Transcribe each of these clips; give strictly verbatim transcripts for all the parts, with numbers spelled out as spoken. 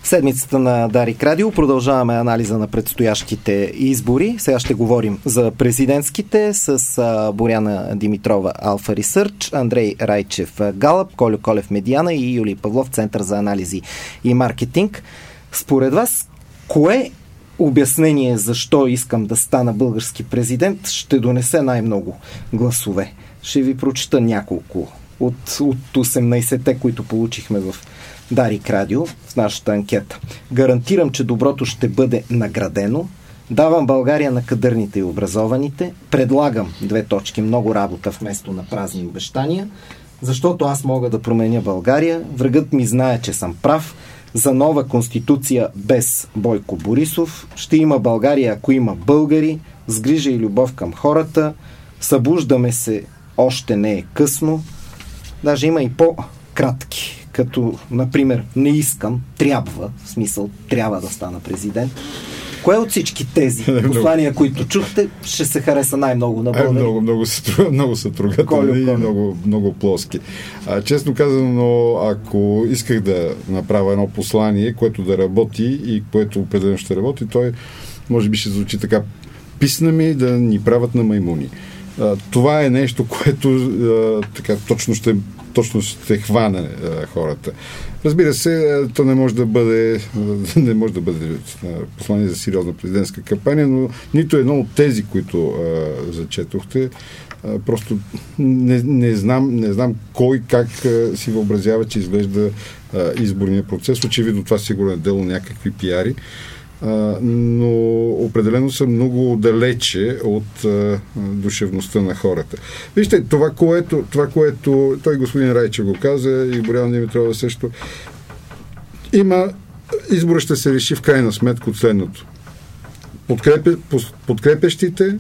Седмицата на Дарик Радио продължаваме анализа на предстоящите избори. Сега ще говорим за президентските с Боряна Димитрова, Алфа Ресърч, Андрей Райчев, Галъп, Колю Колев, Медиана и Юлий Павлов, Център за анализи и маркетинг. Според вас, кое обяснение защо искам да стана български президент ще донесе най-много гласове? Ще ви прочита няколко от, от осемнайсетте, които получихме в Дарик Радио в нашата анкета. Гарантирам, че доброто ще бъде наградено. Давам България на кадърните и образованите. Предлагам две точки, много работа вместо на празни обещания. Защото аз мога да променя България. Врагът ми знае, че съм прав. За нова конституция без Бойко Борисов. Ще има България, ако има българи. С грижа и любов към хората. Събуждаме се, още не е късно. Даже има и по-кратки. Като, например, не искам, трябва, в смисъл, трябва да стана президент. Кое от всички тези послания, които чухте, ще се хареса най-много на българи? Много, много са, много са трогателни и много, много плоски. А, честно казано, ако исках да направя едно послание, което да работи и което определено ще работи, той може би ще звучи така: писна ми да ни правят на маймуни. А, това е нещо, което а, така точно ще точно ще хване а, хората. Разбира се, то не може да бъде не може да бъде послание за сериозна президентска кампания, но нито едно от тези, които а, зачетохте, а, просто не, не, знам, не знам кой как а, си въобразява, че изглежда а, изборния процес. Очевидно това сигурно е дело някакви пиари, Uh, но определено са много далече от uh, душевността на хората. Вижте, това което, това, което той господин Райчев го каза и Боряна Димитрова също, има избора ще се реши в крайна сметка от следното. Подкрепя, подкрепящите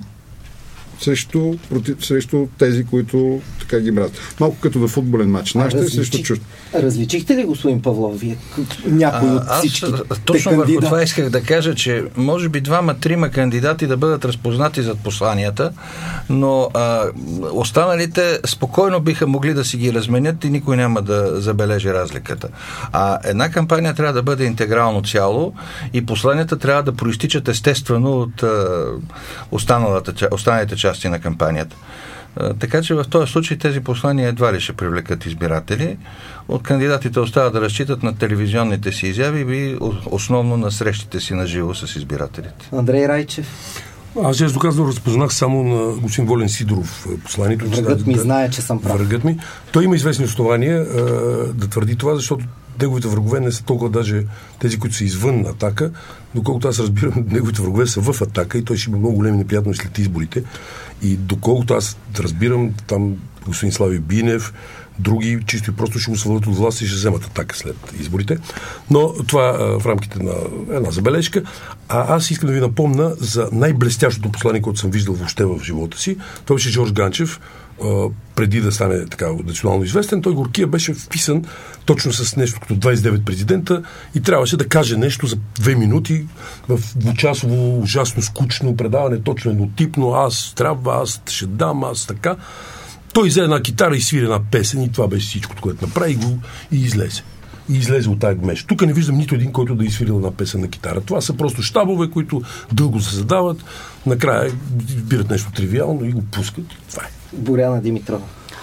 срещу, против, срещу тези, които така ги мразят. Малко като на футболен матч. Нашите различи... срещу чужд. Различихте ли, господин Павлов, вие някой от всички Аз точно върху кандидат... това исках да кажа, че може би двама-трима кандидати да бъдат разпознати зад посланията, но а, останалите спокойно биха могли да си ги разменят и никой няма да забележи разликата. А една кампания трябва да бъде интегрално цяло и посланията трябва да проистичат естествено от а, останалата, останалите части на кампанията. Така че в този случай тези послания едва ли ще привлекат избиратели. От кандидатите остава да разчитат на телевизионните си изяви и основно на срещите си на живо с избирателите. Андрей Райчев. Аз често казвам, разпознах само на господин Волен Сидоров посланието. Врагът ми да, знае, че съм прав. Врагът ми. Той има известни основания а, да твърди това, защото неговите врагове не са толкова даже тези, които са извън Атака, доколкото аз разбирам, неговите врагове са в Атака и той ще има много големи неприятности след изборите. И доколкото аз разбирам, там господин Слави Бинев, други чисто и просто ще го свалят от власт и ще вземат Атака след изборите. Но това а, в рамките на една забележка. А аз искам да ви напомня за най-блестящото послание, което съм виждал въобще в живота си. Това беше Жорж Ганчев, а, преди да стане така национално известен. Той горкия беше вписан точно с нещо като двайсет и девет президента и трябваше да каже нещо за две минути в двучасово ужасно скучно предаване, точно еднотипно. Аз трябва, аз ще дам, аз така. Той взе една китара и свири една песен и това беше всичко, което направи и, го, и излезе. И излезе от тая гмеж. Тук не виждам нито един, който да изсвирил една песен на китара. Това са просто щабове, които дълго се задават, накрая избират нещо тривиално и го пускат. Това е. Боряна Димитрова.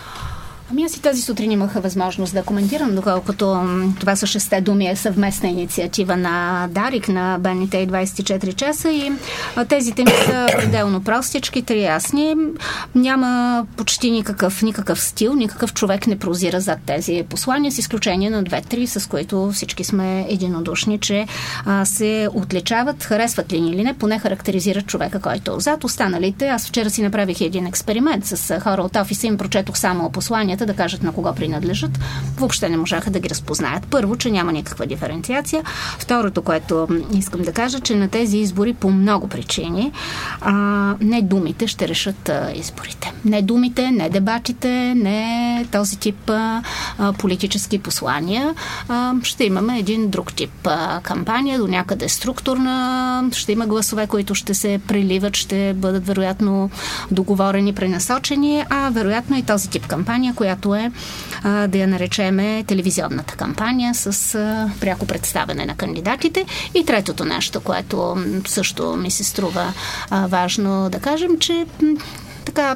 Ами аз и тази сутрин имах възможност да коментирам, доколкото това са шесте думи е съвместна инициатива на Дарик, на Б Н Т и двайсет и четири часа и тезите ми са пределно простички, три ясни. Няма почти никакъв, никакъв стил, никакъв човек не прозира зад тези послания, с изключение на две-три, с които всички сме единодушни, че а, се отличават, харесват ли ни или не, поне характеризират човека, който е зад. Останалите, аз вчера си направих един експеримент с хора от офиса, им прочетох само посланията, да кажат на кого принадлежат, въобще не можаха да ги разпознаят. Първо, че няма никаква диференциация. Второто, което искам да кажа, че на тези избори по много причини а, не думите ще решат а, изборите. Не думите, не дебатите, не този тип а, политически послания. А, ще имаме един друг тип а, кампания, до някъде структурна, ще има гласове, които ще се преливат, ще бъдат вероятно договорени, пренасочени, а вероятно и този тип кампания, която е а, да я наречеме телевизионната кампания с а, пряко представяне на кандидатите. И третото нещо, което също ми се струва а, важно да кажем, че м, така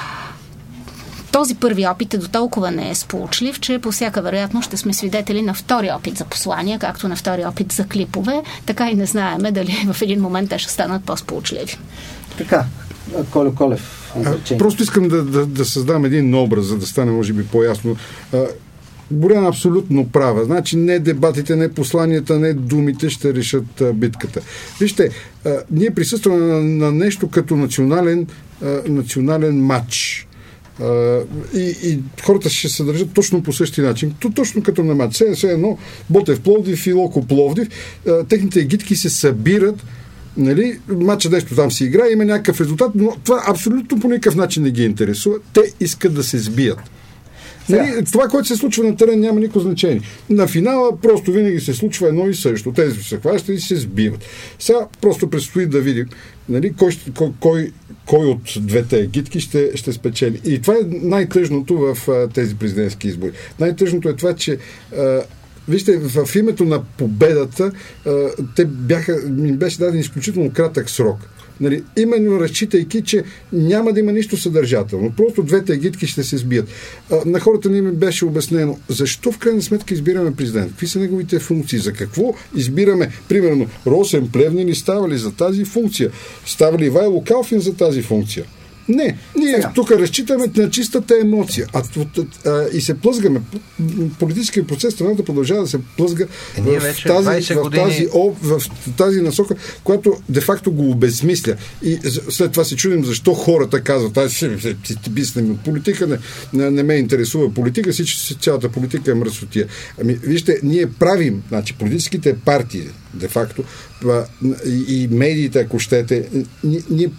този първи опит е до толкова не е сполучлив, че по всяка вероятност ще сме свидетели на втори опит за послания, както на втори опит за клипове, така и не знаеме дали в един момент те ще станат по-сполучливи. Така, Колю Колев. А, просто искам да, да, да създам един образ, за да стане може би по-ясно. А, Боряна абсолютно права. Значи не дебатите, не посланията, не думите ще решат а, битката. Вижте, а, ние присъстваме на, на нещо като национален, а, национален матч. Uh, и, и хората ще се държат точно по същия начин. То, точно като на матч. Все, все едно Ботев Пловдив и Локо Пловдив, uh, техните егидки се събират, нали, матча нещо там си играе, има някакъв резултат, но това абсолютно по никакъв начин не ги интересува. Те искат да се сбият. Нали, това, което се случва на терен, няма никакво значение. На финала просто винаги се случва едно и също. Тези се хващат и се сбиват. Сега просто предстои да видим, нали, кой, кой, кой, кой от двете егидки ще, ще спечели. И това е най-тъжното в а, тези президентски избори. Най-тъжното е това, че а, вижте, в, в името на победата а, те бяха, им беше даден изключително кратък срок. Нали, именно разчитайки, че няма да има нищо съдържателно. Просто двете егидки ще се сбият. А, на хората ни ми беше обяснено защо в крайна сметка избираме президент. Какви са неговите функции? За какво избираме, примерно, Росен Плевнелиев става ли за тази функция? Става ли Ивайло Калфин за тази функция? Не, ние Сега. тук разчитаме на чистата емоция. А, а, и се плъзгаме. Политическият процес страната продължава да се плъзга е, в, тази, в, години... тази, о, в тази насока, която де-факто го обезмисля. И след това се чудим защо хората казват, аз ще си биснем от политика, не, не, не ме интересува политика, си цялата политика е мръсотия. Ами, вижте, ние правим, значи, политическите партии, де-факто, и, и медиите, ако щете, ние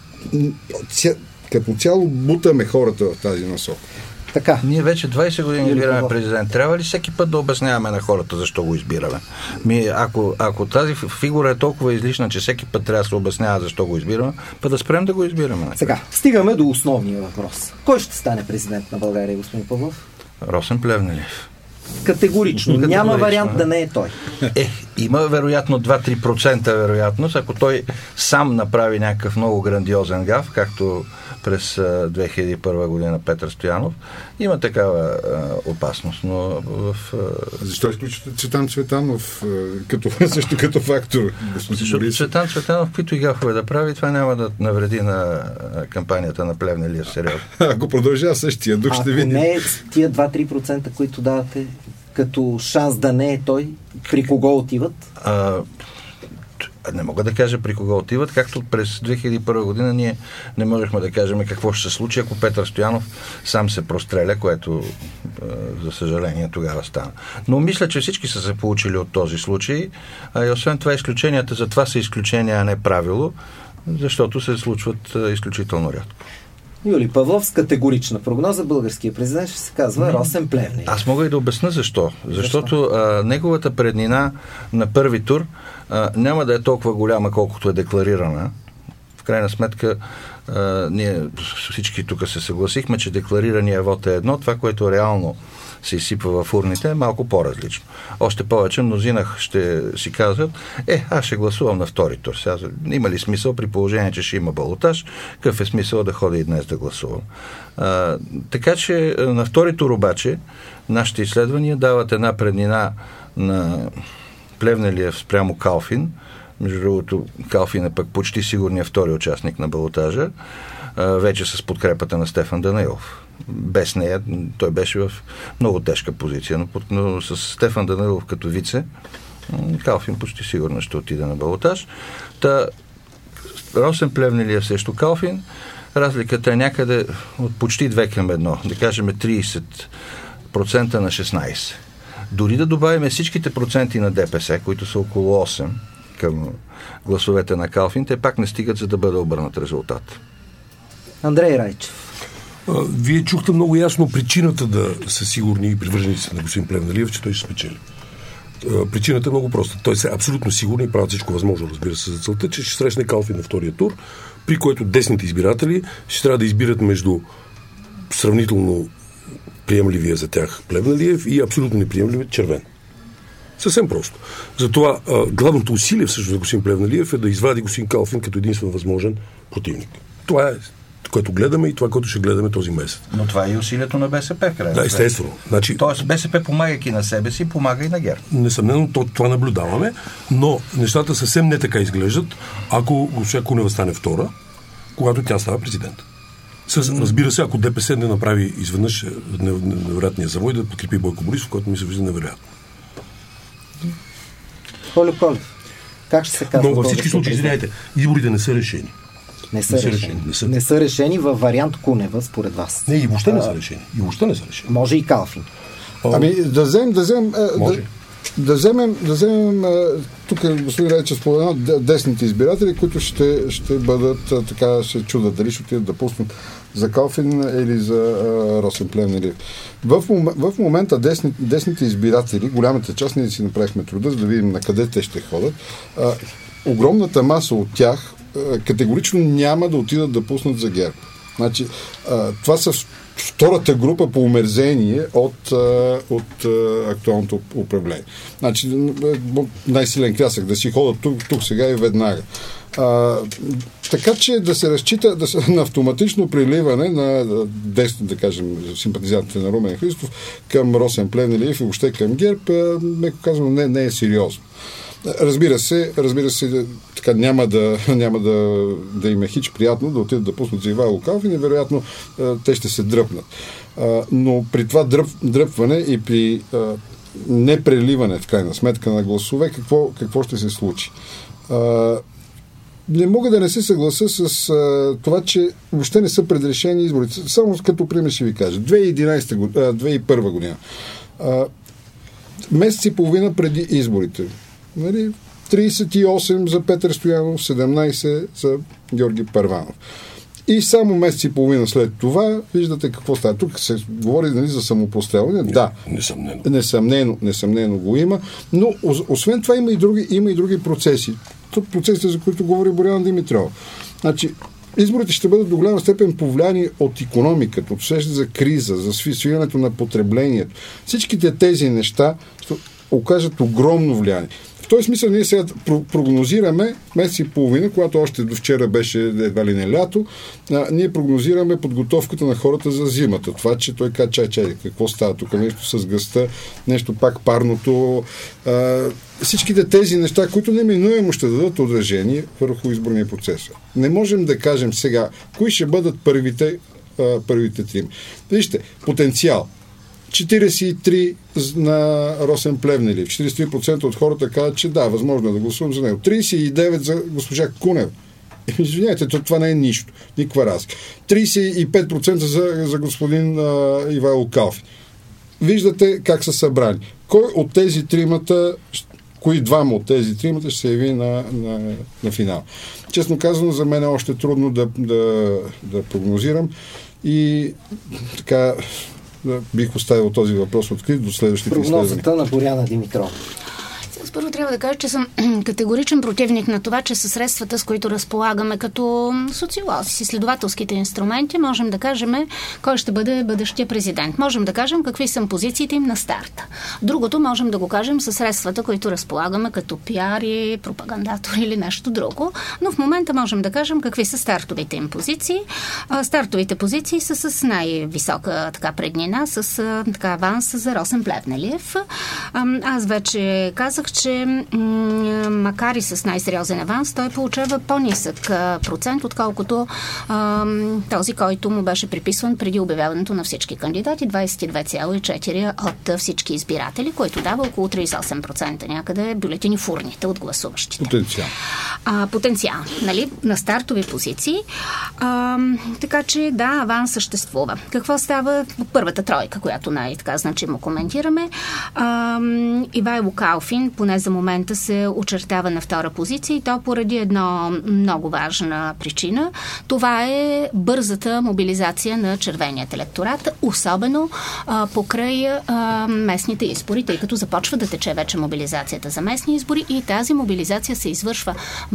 като цяло бутаме хората в тази насока. Така. Ние вече двайсет години избираме президент. Трябва ли всеки път да обясняваме на хората защо го избираме? Ми, ако, ако тази фигура е толкова излишна, че всеки път трябва да се обяснява защо го избираме, па да спрем да го избираме. Сега, стигаме до основния въпрос. Кой ще стане президент на България, господин Павлов? Росен Плевнелиев. Категорично. Категорично. Няма вариант да не е той. Е, има вероятно два-три процента вероятност, ако той сам направи някакъв много грандиозен гаф, както през две хиляди и първа година Петър Стоянов, има такава а, опасност, но в... А... Защо изключите Цветан Цветанов като, също като фактор? Защото Цветан Цветанов, които и гафове да прави, това няма да навреди на кампанията на Плевнелиев сериозно. Ако продължава същия дух, ще видим. Ако не е тия два-три процента, които давате като шанс да не е той, при кого отиват? А, не мога да кажа при кого отиват, както през две хиляди и първа година ние не можехме да кажем какво ще се случи, ако Петър Стоянов сам се простреля, което за съжаление тогава стана. Но мисля, че всички са се получили от този случай, а и освен това изключенията, затова са изключения, а не правило, защото се случват изключително рядко. Юлий Павлов с категорична прогноза, българския президент ще се казва Росен Плевнелиев. Аз мога и да обясня защо. Защото а, неговата преднина на първи тур а, няма да е толкова голяма, колкото е декларирана. В крайна сметка а, ние всички тук се съгласихме, че декларирания вот е едно, това, което реално се изсипва в урните, е малко по-различно. Още повече мнозина ще си казват, е, аз ще гласувам на втори тур. Сега, има ли смисъл при положение, че ще има балотаж? Какъв е смисъл да ходя и днес да гласувам? А, така че на втори тур обаче нашите изследвания дават една преднина на Плевнелиев спрямо Калфин. Между другото, Калфин е пък почти сигурният втори участник на балотажа, вече с подкрепата на Стефан Данаилов. Без нея той беше в много тежка позиция, но, но с Стефан Данаилов като вице Калфин почти сигурно ще отиде на балотаж. Та Росен Плевнелиев срещу Калфин, разликата е някъде от почти две към едно, да кажем трийсет процента на шестнайсет. Дори да добавим всичките проценти на ДПС, които са около осем към гласовете на Калфин, те пак не стигат, за да бъде обърнат резултат. Андрей Райчев. Вие чухте много ясно причината да са сигурни и привърженици на господин Плевнелиев, че той ще спечели. Причината е много проста. Той са абсолютно сигурни и правят всичко възможно, разбира се, за целта, че ще срещне Калфин на втория тур, при което десните избиратели ще трябва да избират между сравнително приемливия за тях Плевнелиев и абсолютно неприемливия Червен. Съвсем просто. Затова а, главното усилие всъщност на господин Плевнелиев е да извади господин Калфин като единствен възможен противник. Това е, което гледаме и това, което ще гледаме този месец. Но това е и усилието на БСП. Да, естествено. Значи, Тоест БСП, помагайки на себе си, помага и на ГЕРБ. Несъмнено, това наблюдаваме, но нещата съвсем не така изглеждат, ако госпожа Кунева стане втора, когато тя става президент. С, разбира се, ако ДПС не направи изведнъж невероятния завой да подкрепи Бойко Борисов, който ми се вижда невероятно. Колю Колев, как ще се казва? Но във всички случаи, извиняйте, изборите не са решени. Не са, не са решени. решени. Не, са... не са решени във вариант Кунева, според вас. Не, и въобще не са решени. И въобще не са решени. Може и Калфин. Ами да вземем, да вземем, да, да вземем, да вземем тук господин Райчев спомена десните избиратели, които ще, ще бъдат, така ще чудат дали ще отидат да пуснат за Калфин или за а, Росен Плевнелиев. В, мом, в момента десни, десните избиратели, голямата част, ние си направихме труда, за да видим на къде те ще ходят. А, огромната маса от тях а, категорично няма да отидат да пуснат за ГЕРБ. Значи, а, това са втората група по омерзение от, от актуалното управление. Значи, най-силен крясък, да си ходят тук, тук сега и веднага. А, така че да се разчита да се, на автоматично приливане на десни, да кажем, симпатизантите на Румен Христов към Росен Плевнелиев и въобще към ГЕРБ, меко казано, не, не е сериозно. Разбира се, разбира се, така няма да, няма да, да им е хич приятно да отидат да пуснат за Ивайло Калфин и вероятно те ще се дръпнат. Но при това дръп, дръпване и при непреливане в крайна сметка на гласове, какво, какво ще се случи? Не мога да не се съглася с а, това, че въобще не са предрешени изборите. Само като пример ще ви кажа. две хиляди и единадесета, две хиляди и първа година. А, месец и половина преди изборите. Нали? тридесет и осем за Петър Стоянов, седемнадесет за Георги Първанов. И само месец и половина след това, виждате какво става. Тук се говори нали, за самопрострелване. Да, несъмнено. Несъмнено, несъмнено го има. Но освен това има и други, има и други процеси. Тук процесите, за които говори Боряна Димитрова. Значи, изборите ще бъдат до голяма степен повлияни от икономиката, от усещане за криза, за свиването на потреблението. Всичките тези неща ще окажат огромно влияние. В този смисъл ние сега прогнозираме месец и половина, когато още до вчера беше едва ли не лято, а, ние прогнозираме подготовката на хората за зимата. Това, че той каза, чай, чай, какво става тук, нещо с гъста, нещо пак парното. А, всичките тези неща, които неминуемо ще дадат отражение върху изборния процес. Не можем да кажем сега, кои ще бъдат първите, а, първите три. Вижте, потенциал. четиридесет и три на Росен Плевнелиев. четиридесет и три процента от хората казват, че да, възможно е да гласувам за него. тридесет и девет за госпожа Кунева. Извинявайте, това не е нищо. Никаква разлика. тридесет и пет процента за, за господин а, Ивайло Калфин. Виждате как са събрани. Кой от тези тримата, кои двама от тези тримата ще се яви на, на, на финал? Честно казано, за мен е още трудно да, да, да прогнозирам и така да, бих оставил този въпрос открит до следващите изследвания. Прогнозата на Боряна Димитрова. Първо трябва да кажа, че съм категоричен противник на това, че със средствата, с които разполагаме като социолози, с изследователските инструменти, можем да кажем кой ще бъде бъдещия президент. Можем да кажем какви са позициите им на старта. Другото можем да го кажем със средствата, които разполагаме като пиари, пропагандатори или нещо друго. Но в момента можем да кажем какви са стартовите им позиции. Стартовите позиции са с най-висока така преднина, с така аванс за Росен Плевнелиев. Аз вече казах, че м- макар и с най-сериозен аванс, той получава по-нисък а, процент, отколкото а, този, който му беше приписван преди обявяването на всички кандидати, двадесет и две цяло и четири от всички избиратели, който дава около тридесет и осем процента някъде бюлетини в урните от гласуващите. Потенциал. А, потенциал, нали, на стартови позиции. А, така че, да, аванс съществува. Какво става първата тройка, която най-така значимо коментираме? А, Ивайло Калфин, поне за момента, се очертава на втора позиция и то поради една много важна причина. Това е бързата мобилизация на червеният електорат, особено а, покрай а, местните избори, тъй като започва да тече вече мобилизацията за местни избори и тази мобилизация се извършва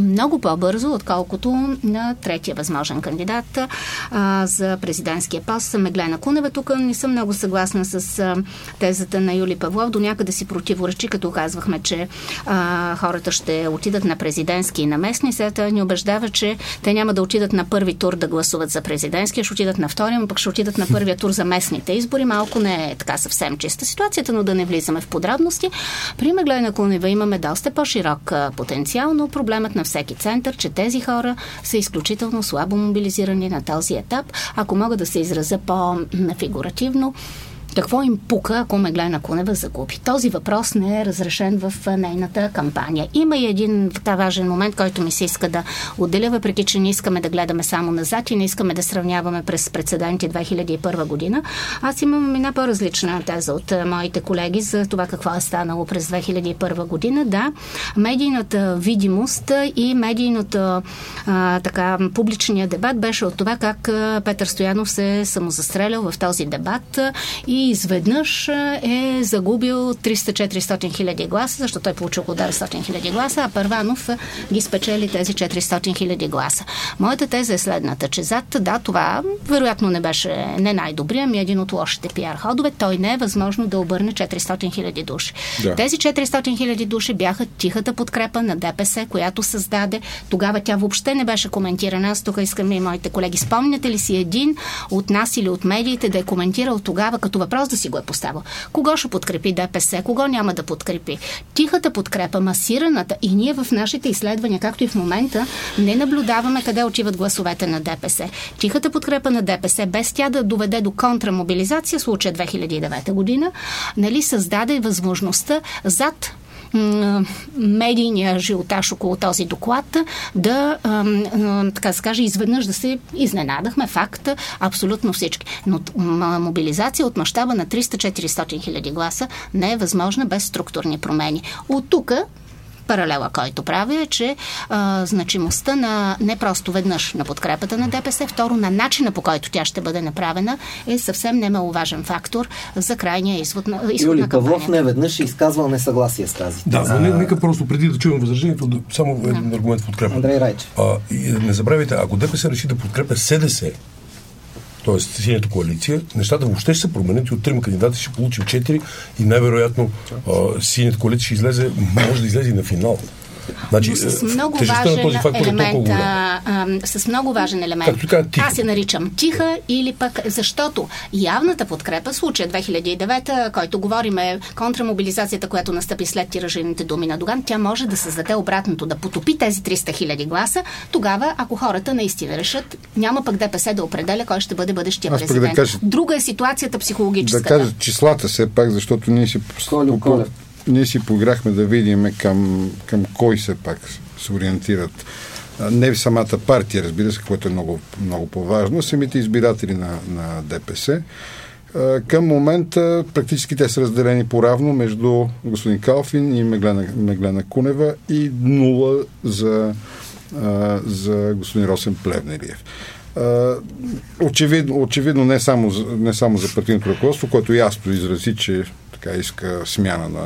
много по-бързо, отколкото на третия възможен кандидат а, за президентския пост Меглена Кунева. Тук не съм много съгласна с а, тезата на Юли Павлов. До някъде си противоречи, като казвахме, че а, хората ще отидат на президентски и на местни. Сега ни убеждава, че те няма да отидат на първи тур да гласуват за президентски, ще отидат на втория, но пък ще отидат на първия тур за местните избори. Малко не е така съвсем чиста ситуацията, но да не влизаме в подробности. При Меглена Кунева имаме доста по-широк потенциал, но проблемът на всеки център, че тези хора са изключително слабо мобилизирани на този етап. Ако мога да се изразя по-фигуративно, какво им пука, ако Меглена Кунева загуби? Този въпрос не е разрешен в нейната кампания. Има и един така важен момент, който ми се иска да отделя, въпреки че не искаме да гледаме само назад и не искаме да сравняваме през прецеденти две хиляди и първа година. Аз имам една по-различна теза от моите колеги за това какво е станало през две хиляди и първа година. Да, медийната видимост и медийната а, така, публичния дебат беше от това как Петър Стоянов се е самозастрелял в този дебат и изведнъж е загубил триста-четиристотин хиляди гласа, защото той получил около деветстотин хиляди гласа, а Първанов ги спечели тези четиристотин хиляди гласа. Моята теза е следната, че зад, да, това вероятно не беше не най-добрия, ами един от лошите пиар ходове. Той не е възможно да обърне четиристотин хиляди души. Да. Тези четиристотин хиляди души бяха тихата подкрепа на ДПС, която създаде. Тогава тя въобще не беше коментирана. Аз тук искам и моите колеги. Спомняте ли си един от нас или от медиите да е коментирал тогава като въпрос да си го е поставил? Кого ще подкрепи ДПС? Кого няма да подкрепи? Тихата подкрепа, масираната, и ние в нашите изследвания, както и в момента, не наблюдаваме къде отиват гласовете на ДПС. Тихата подкрепа на ДПС, без тя да доведе до контрамобилизация, случая две хиляди и девета година, нали, създаде възможността зад медийния жилтаж около този доклад да, така се каже, изведнъж да се изненадахме. Факт, абсолютно всички. Но мобилизация от мащаба на триста-четиристотин хиляди гласа не е възможна без структурни промени. От тук паралела, който правя, е, че а, значимостта на не просто веднъж на подкрепата на ДПС, второ на начина, по който тя ще бъде направена, е съвсем немаловажен фактор за крайния изход на, изход Юли на кампанията. Павлов не веднъж е изказвал несъгласие с тази. Да, но а... нека просто преди да чуем възражението, да, само да. един аргумент в подкрепа. Андрей Райчев. А, и не забравяйте, ако ДПС реши да подкрепя СДС, т.е. синята коалиция, нещата въобще ще се променят и от трима кандидати ще получим четири и най-вероятно синята коалиция ще излезе, може да излезе и на финал. Значи, с много важен елемент, а, а, с много важен елемент. Така, аз се наричам тиха или пък, защото явната подкрепа, случая две хиляди и девета, който говорим е контрамобилизацията, която настъпи след тиражираните думи на Доган, тя може да създаде обратното, да потопи тези триста хиляди гласа. Тогава, ако хората наистина решат, няма пък ДПС да определя кой ще бъде бъдещия аз президент. Да кажа, друга е ситуацията психологическа. Да кажа числата все пак, защото ние си... Колю, Колю. Ние си поиграхме да видим към, към кой се пак се ориентират. Не в самата партия, разбира се, което е много, много по-важно, самите избиратели на, на ДПС. Към момента практически те са разделени по-равно между господин Калфин и Меглена, Меглена Кунева и нула за, за господин Росен Плевнелиев. Очевидно, очевидно не, само, не само за партийното ръководство, което ясно изрази, че така иска смяна на,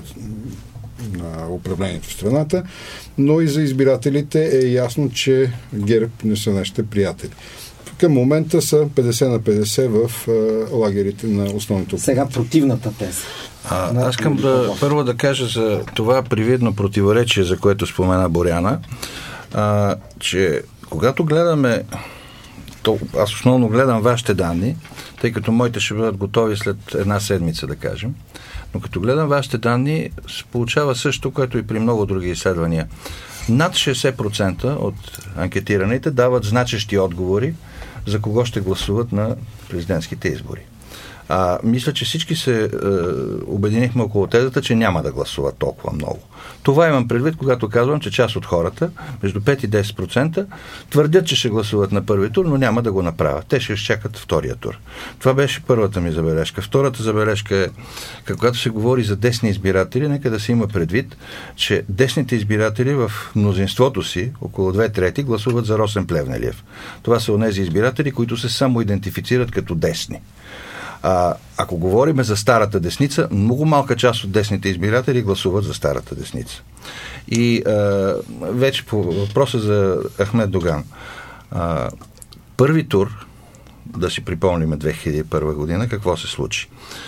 на управлението в страната, но и за избирателите е ясно, че ГЕРБ не са нашите приятели. Към момента са петдесет на петдесет в а, лагерите на основното. Сега противната теза. А, аз искам да, първо да кажа за това привидно противоречие, за което спомена Боряна, а, че когато гледаме, то, аз основно гледам вашите данни, тъй като моите ще бъдат готови след една седмица, да кажем. Но като гледам вашите данни, се получава също, което и при много други изследвания. Над шейсет процента от анкетираните дават значещи отговори за кого ще гласуват на президентските избори. А, мисля, че всички се е, обединихме около тезата, че няма да гласуват толкова много. Това имам предвид, когато казвам, че част от хората, между пет и десет процента, твърдят, че ще гласуват на първи тур, но няма да го направят. Те ще изчакат втория тур. Това беше първата ми забележка. Втората забележка е, когато се говори за десни избиратели, нека да се има предвид, че десните избиратели в мнозинството си, около две трети, гласуват за Росен Плевнелиев. Това са онези избиратели, които се самоидентифицират като десни. А, ако говорим за старата десница, много малка част от десните избиратели гласуват за старата десница. И а, вече по въпроса за Ахмед Доган. А, първи тур, да си припомним две хиляди и първа година, какво се случи.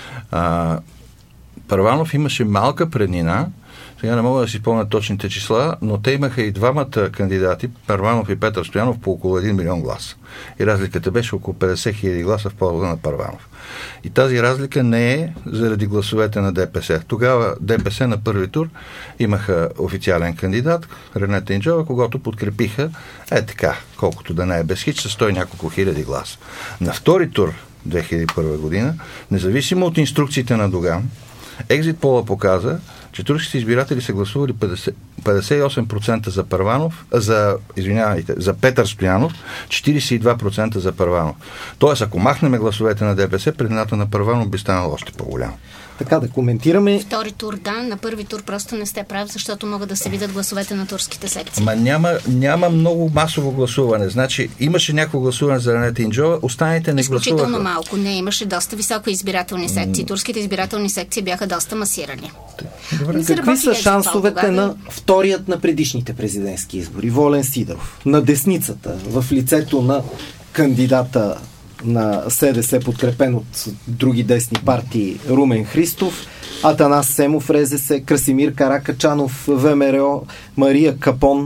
А, Първанов имаше малка преднина, сега не мога да си спомня точните числа, но те имаха и двамата кандидати, Първанов и Петър Стоянов, по около един милион гласа. И разликата беше около петдесет хиляди гласа в полза на Първанов. И тази разлика не е заради гласовете на ДПС. Тогава ДПС на първи тур имаха официален кандидат, Рене Тинджова, когато подкрепиха, е така, колкото да не е без хич, със сто и няколко хиляди гласа. На втори тур, две хиляди и първа година, независимо от инструкциите на Доган, екзит пола показа, че турските избиратели са гласували петдесет, петдесет и осем процента за Първанов, за, извинявайте, за Петър Стоянов, четиридесет и два процента за Първанов. Тоест, ако махнем гласовете на ДПС, предната на Първанов би станала още по-голяма. Така да коментираме. Втори тур, да, на първи тур просто не сте прав, защото могат да се видят гласовете на турските секции. Ама няма, няма много масово гласуване. Значи, имаше някакво гласуване за Рене Тинджова, останалите не гласуваха. Изключително малко. Не, имаше доста високо избирателни секции. Турските избирателни секции бяха доста масирани. Добре. Какви са шансовете на вторият на предишните президентски избори? Волен Сидеров. На десницата, в лицето на кандидата на СДС, подкрепен от други десни партии, Румен Христов, Атанас Семов, РЗС, Красимир Каракачанов, ВМРО, Мария Капон,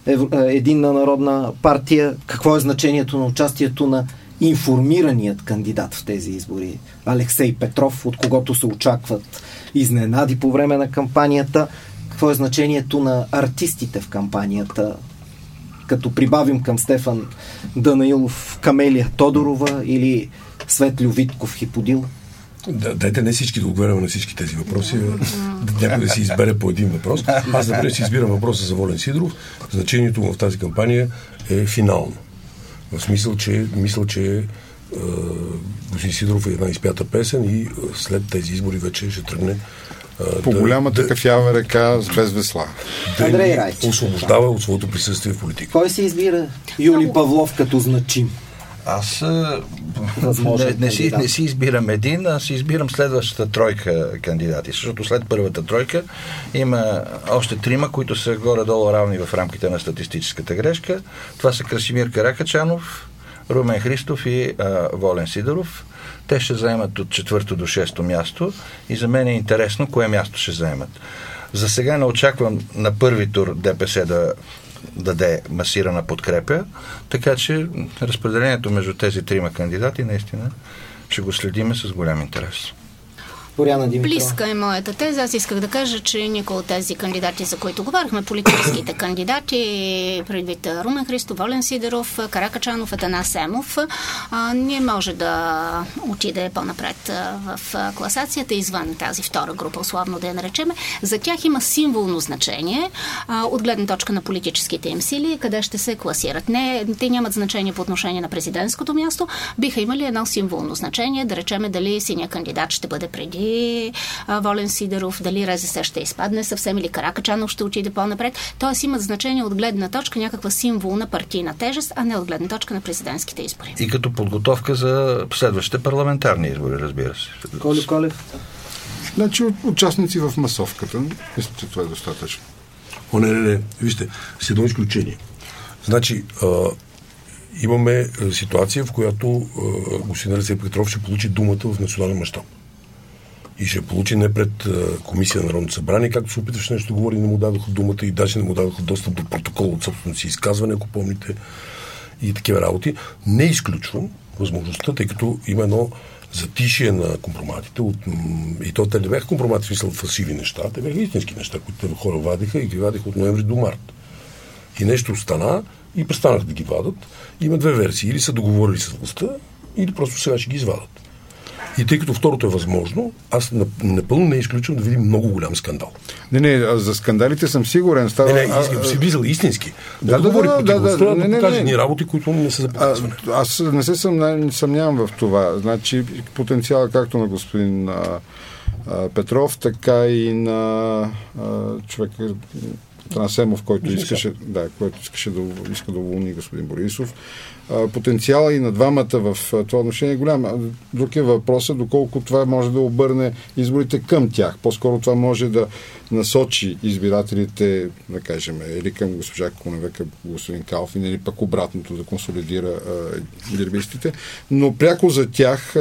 Единна народна партия. Какво е значението на участието на информираният кандидат в тези избори? Алексей Петров, от когото се очакват изненади по време на кампанията. Какво е значението на артистите в кампанията? Като прибавим към Стефан Данаилов Камелия Тодорова или Светлю Витков Хиподил? Да, дайте не всички да отговаряме на всички тези въпроси. Някой да си избере по един въпрос. Аз, например, си избирам въпроса за Волен Сидеров. Значението му в тази кампания е финално. В смисъл, че мисля, че е, господин Сидеров е една изпята песен и след тези избори вече ще тръгне по да, голямата да, кафява река с без весла. Да Андрей Райчев освобождава от своето присъствие в политика. Кой се избира Юли Павлов като значим? Аз не, не, си, не си избирам един, а си избирам следващата тройка кандидати. Защото след първата тройка има още трима, които са горе-долу равни в рамките на статистическата грешка. Това са Красимир Каракачанов, Румен Христов и а, Волен Сидеров. Те ще заемат от четвърто до шесто място и за мен е интересно кое място ще заемат. За сега не очаквам на първи тур ДПС да даде масирана подкрепя, така че разпределението между тези трима кандидати наистина ще го следиме с голям интерес. Боряна Димитрова. Близка е моята теза. Аз исках да кажа, че никой от тези кандидати, за които говорихме, политическите кандидати, предвид Румен Христов, Волен Сидеров, Каракачанов, Атанас Семов, а, не може да отиде по-напред в класацията, извън тази втора група, условно да я наречеме. За тях има символно значение а, от гледна точка на политическите им сили, къде ще се класират. Не, те нямат значение по отношение на президентското място, биха имали едно символно значение, да речеме дали синия кандидат ще бъде преди Волен Сидеров, дали РЗС ще изпадне съвсем или Каракачанов ще отиде по-напред. Тоест имат значение от гледна точка някаква символна партийна тежест, а не от гледна точка на президентските избори. И като подготовка за следващите парламентарни избори, разбира се. Колю Колев? Значи участници в масовката. Мисля, че това е достатъчно. О, не, не, не. Вижте, с едно изключение. Значи, а, имаме ситуация, в която а, господин Алексей Петров ще получи думата в национален мащаб. И ще получи не пред комисия на Народното събрание, както се опитваш нещо да говори, не му дадоха думата и даже не му дадоха достъп до протокол от собственото си изказване, ако помните, и такива работи. Не изключвам възможността, тъй като има едно затишие на компроматите. От, и то те не бяха компромати, в смисъл фалшиви неща, те бяха истински неща, които хора вадиха и ги вадиха от ноември до март. И нещо стана и престанах да ги вадат. Има две версии. Или са договорили с властта, или просто сега ще ги извадат. И тъй като второто е възможно, аз напълно не изключвам да видим много голям скандал. Не, не, за скандалите съм сигурен. Става... Не, не, си мисля истински. Да, да, да, да, да, да, не, не, покаже ни работи, които не са за показване. Аз не се съмнявам, съмнявам в това. Значи потенциала както на господин а, а, Петров, така и на а, човека Асемов, който искаше, да, който искаше да, иска да уволни господин Борисов. Потенциала и на двамата в това отношение е голям. Друг е въпросът, доколко това може да обърне изборите към тях. По-скоро това може да насочи избирателите, да кажем, или към госпожа Кунева, към господин Калфин, или пък обратното да консолидира гербистите. Но пряко за тях а,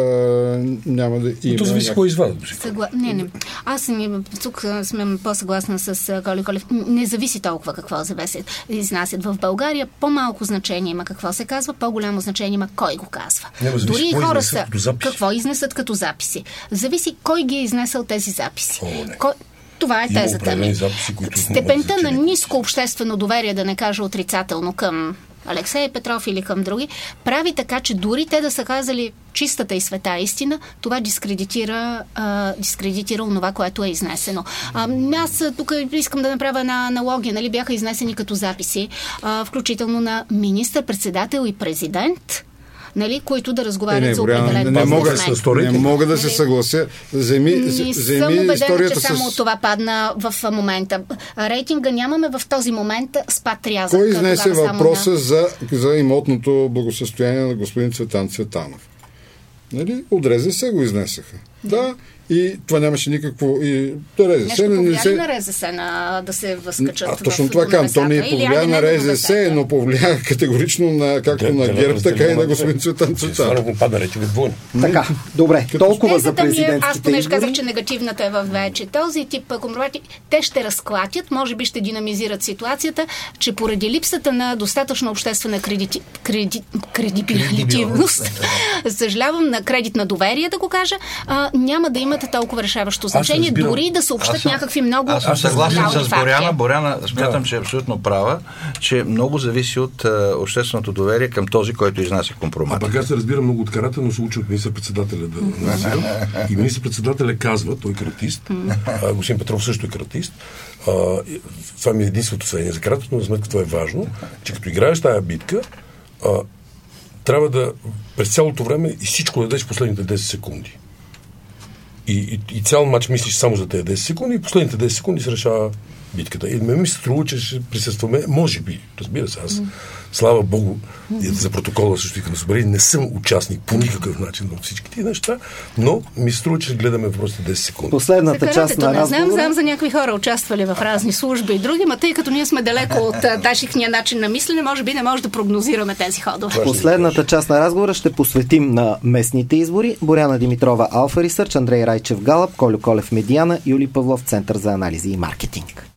а, няма да има... То зависи кой извадат. Съгла... Не, не. Аз не, тук сме по-съгласна с Коли Колев. Не зависи толкова какво завесят. Изнасят в България. По-малко значение има какво се казва, по-голямо значение има кой го казва. Не, дори и хора са какво изнесат като записи. Зависи кой ги е изнесъл тези записи. О, кой... Това е има тезата ми. Записи, степента на ниско обществено доверие, да не кажа отрицателно към Алексей Петров или към други, прави така, че дори те да са казали чистата и света истина, това дискредитира, а, дискредитира онова, което е изнесено. А, аз тук искам да направя една аналогия. Нали, бяха изнесени като записи, а, включително на министър-председател и президент, нали, които да разговарят е, не, за определен не, не, мога, не мога да се съглася. Земи, не земи съм убедена, историята че само с... това падна в момента. Рейтинга нямаме в този момент спад рязък. Кой изнесе въпроса на... за, за имотното благосъстояние на господин Цветан Цветанов? Нали? От РЗС го изнесаха. Да. И това нямаше никакво... И... Нещо повлияли се... на РЗС на... да се възкачат а, точно това казвам. То не е повлия на РЗС, но повлия категорично на, както да, на да, ГЕРБ, така и на господин Цветан Цветанов. Така, добре. Толкова за президентските избори. Аз понеже казах, че негативната е в вече. Този тип компромати, те ще разклатят, може би ще динамизират ситуацията, че поради липсата на достатъчно обществена кредити... креди... кредибилитивност, съжалявам, на кредит на доверие, да го кажа, а, няма да имат толкова решаващо значение, дори да съобщат съм, някакви много... Аз съм съгласен с Боряна. Боряна смятам, да. че е абсолютно права, че много зависи от а, общественото доверие към този, който изнася компромат. А пък аз се разбира много от карата, но се учи от министър-председателя да назирам. И министър-председателя казва, той е каратист, а, господин Петров също е каратист. А, това ми е единственото сведение за карата, но за сметка това е важно, че като играеш тая битка, а, трябва да през цялото време и всичко да дадеш последните десет секунди. И, и, и цял матч мислиш само за тези десет секунди и последните десет секунди се решава битката. И ме ми се струва, че ще присъстваме, може би, разбира се, аз, слава Богу, за протокола също и към Собери, не съм участник по никакъв начин на всички тези неща, но ми се струва, че гледаме въпросите десет секунди. Последната част на разговора... Не знам, знам за някакви хора участвали в разни служби и други, но тъй като ние сме далеко от дашихния начин на мислене, може би не може да прогнозираме тези ходове. Последната част на разговора ще посветим на местните избори. Боряна Димитрова, Алфа Ресърч, Андрей Райчев, Галъп, Колю Колев, Медиана, Юли Павлов, Център за анализи и маркетинг.